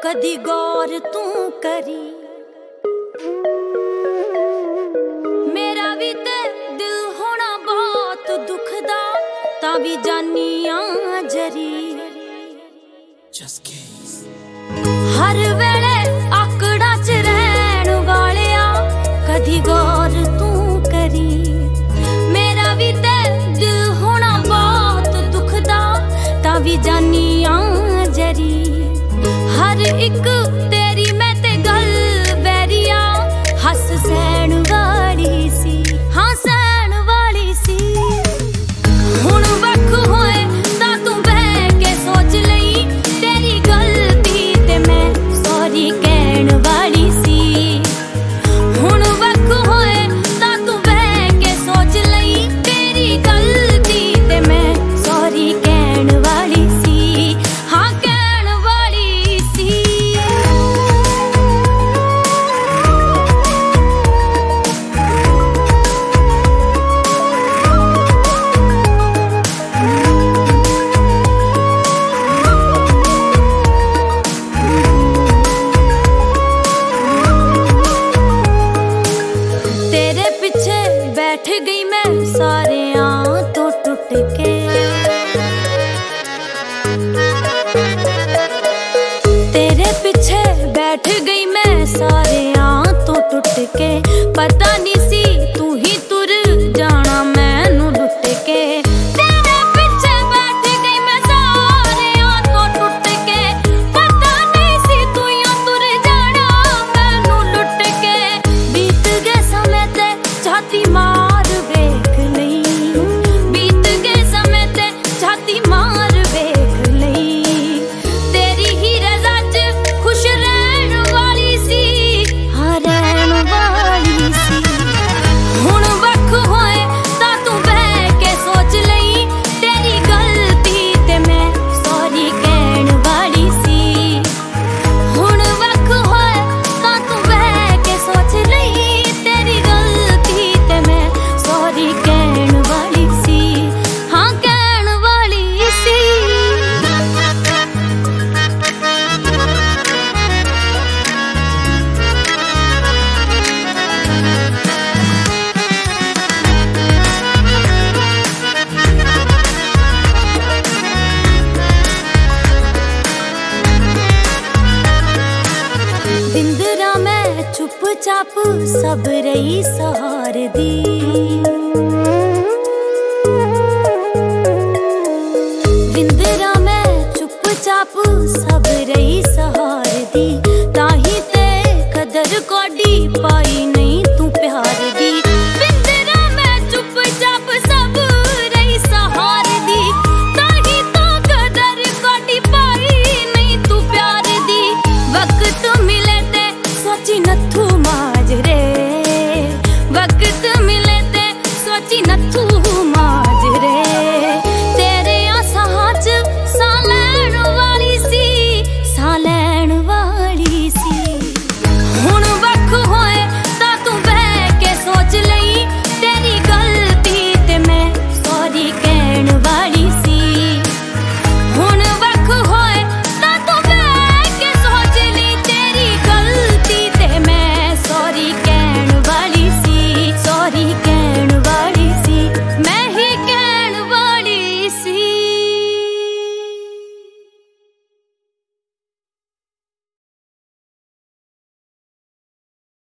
कदी गौर तू करी। मेरा भी ते दिल होना बहुत दुखदा, तां भी जानिया जरी। हर वेले आकड़ा च रहन वालिया, कदी गौर तू करी। मेरा भी ते दिल होना बहुत दुखदा, तां भी जानिया जरी। हर एक तेरी मैं ते गल बैरिया, हस सैन वाली सी, हाँ सैन वाली सी। हुण वख होए तां तू बह के सोच लई, तेरी गलती ते मैं सॉरी कहण वाली सी। हुण वख होए तां तू बह के सोच लई, तेरी गलती ते मैं सॉरी कहण वाली सी, हाँ कहण वाली सी। तेरे पीछे बैठ गई मैं सारेयां तो टुट के। तेरे पीछे बैठ गई मैं सारेयां तो टुट के। पता नहीं सी तू ही तुर जाना मैनू लुट के। तेरे पीछे बैठ गई मैं सारेयां तो टुट के। पता नहीं सी तू ही तुर जाना मैनू लुट के। बीत गए समय ते छाती मार वेख लई, बीत गए समय ते छाती मार वेख लई। तेरी ही रज़ा च खुश रहन वाली सी, हाँ रहन वाली सी। हुण वख होए तां तू बह के सोच लई, तेरी गलती ते मैं सॉरी कहण वाली सी। हुण वख होए तां तू बह के सोच लई, तेरी गलती ते मैं सॉरी कहण वाली सी, हाँ कहण वाली सी। बिंदरा मैं चुपचाप सब रही सहार दी। बिंदरा मैं चुपचाप सब रही सहार